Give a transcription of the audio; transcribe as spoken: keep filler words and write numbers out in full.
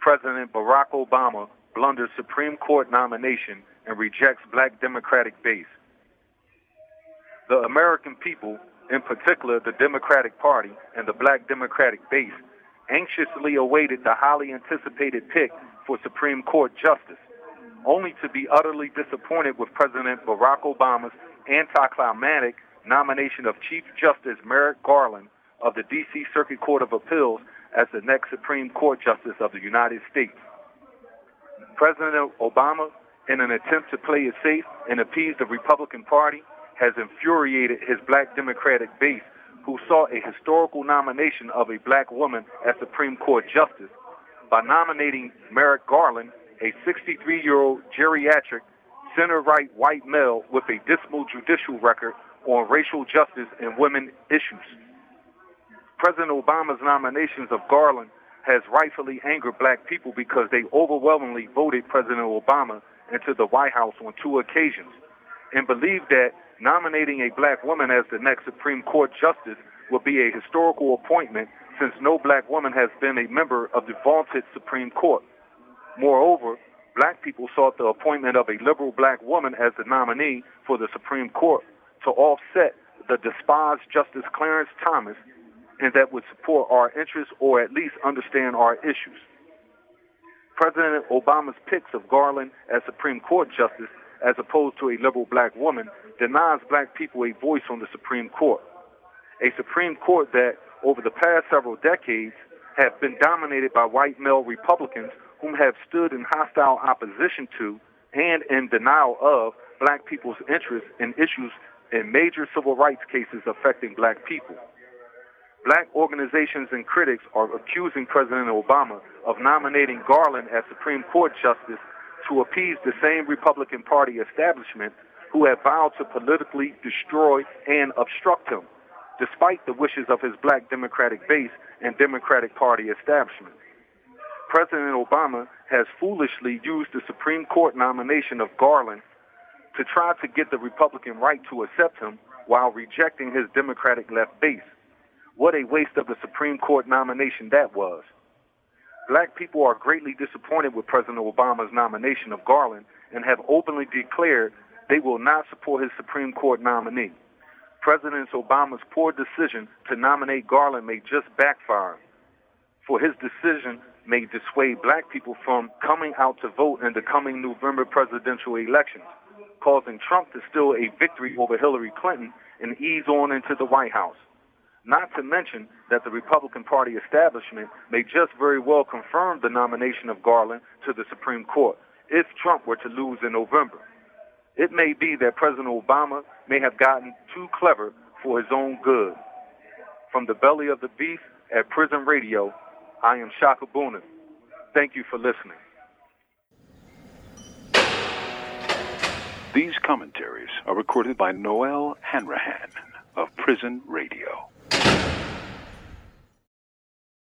President Barack Obama blunders Supreme Court nomination and rejects black Democratic base. The American people, in particular the Democratic Party and the black Democratic base, anxiously awaited the highly anticipated pick for Supreme Court justice, only to be utterly disappointed with President Barack Obama's anticlimactic nomination of Chief Justice Merrick Garland of the D C Circuit Court of Appeals as the next Supreme Court Justice of the United States. President Obama, in an attempt to play it safe and appease the Republican Party, has infuriated his black Democratic base, who saw a historical nomination of a black woman as Supreme Court Justice, by nominating Merrick Garland, a sixty-three-year-old geriatric, center-right white male with a dismal judicial record on racial justice and women issues. President Obama's nominations of Garland has rightfully angered black people because they overwhelmingly voted President Obama into the White House on two occasions and believe that nominating a black woman as the next Supreme Court Justice will be a historical appointment since no black woman has been a member of the vaunted Supreme Court. Moreover, black people sought the appointment of a liberal black woman as the nominee for the Supreme Court to offset the despised Justice Clarence Thomas, and that would support our interests or at least understand our issues. President Obama's picks of Garland as Supreme Court Justice, as opposed to a liberal black woman, denies black people a voice on the Supreme Court. A Supreme Court that, over the past several decades, have been dominated by white male Republicans whom have stood in hostile opposition to and in denial of black people's interests in issues in major civil rights cases affecting black people. Black organizations and critics are accusing President Obama of nominating Garland as Supreme Court Justice to appease the same Republican Party establishment who have vowed to politically destroy and obstruct him, despite the wishes of his black Democratic base and Democratic Party establishment. President Obama has foolishly used the Supreme Court nomination of Garland to try to get the Republican right to accept him while rejecting his Democratic left base. What a waste of the Supreme Court nomination that was. Black people are greatly disappointed with President Obama's nomination of Garland and have openly declared they will not support his Supreme Court nominee. President Obama's poor decision to nominate Garland may just backfire, for his decision may dissuade black people from coming out to vote in the coming November presidential elections, causing Trump to steal a victory over Hillary Clinton and ease on into the White House. Not to mention that the Republican Party establishment may just very well confirm the nomination of Garland to the Supreme Court if Trump were to lose in November. It may be that President Obama may have gotten too clever for his own good. From the belly of the beast at Prison Radio, I am Shaka Boonen. Thank you for listening. These commentaries are recorded by Noel Hanrahan of Prison Radio.